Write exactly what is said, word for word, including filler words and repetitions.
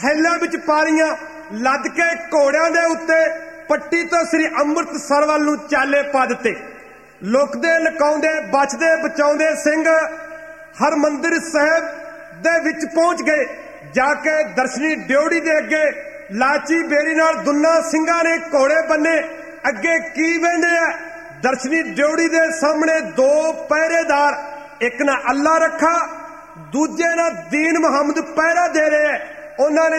थैलियां विच पारियां लद के घोड़ियां दे उत्ते पट्टी तो श्री अमृतसर वल नूं चाले पा दित्ते। लुकदे लुकाउंदे बचदे बचाउंदे सिंह हरमंदिर साहिब दे विच पहुंच गए। जाके दर्शनी ड्योढ़ी दे अगे लाची बेरी नाल दुन्ना सिंघां ने घोड़े बन्ने अगे की वेंदे आ। दर्शनी ड्योढ़ी दे सामने दो पहरेदार, एक ना अल्लाह रखा दूजे ना दीन मुहम्मद पहरा दे रहे हैं। उन्होंने